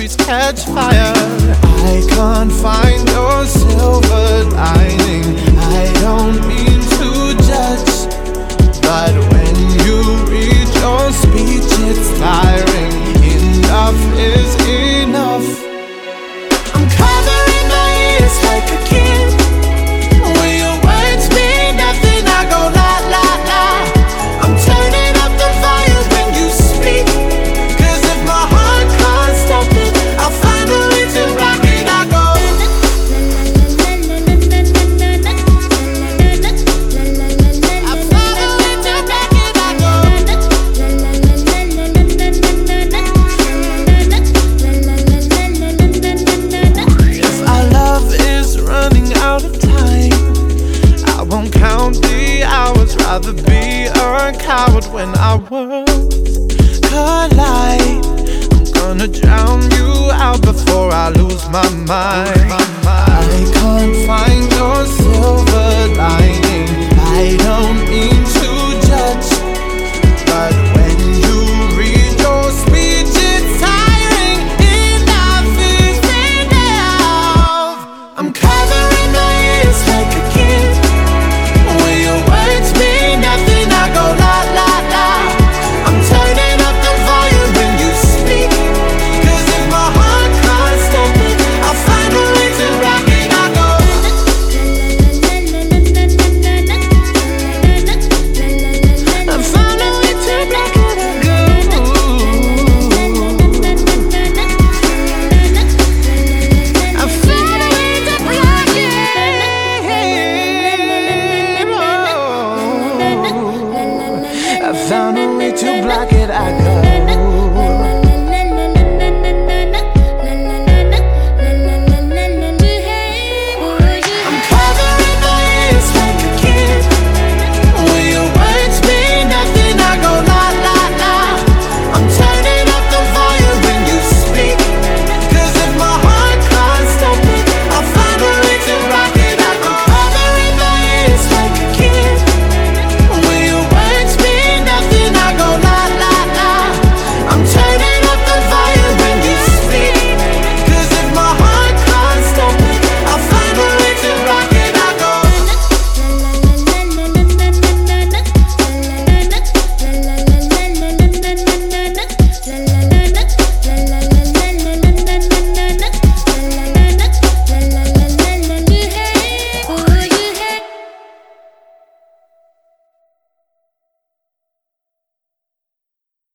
trees catch fire. I can't find your silver lining. I don't mean to judge, but when you read your speech it's tiring. Enough is enough. I'm covering my ears like a kid. When your words mean nothing I go la la la. I'm turning up the volume when you speak, 'cause if my heart can't stop it, I'll find a way to rock it. I go I'll find a way to rock it. I go if our love is running out of time, I won't count the hours. Rather be a coward when our worlds collide. I'm gonna drown you out before I lose my mind.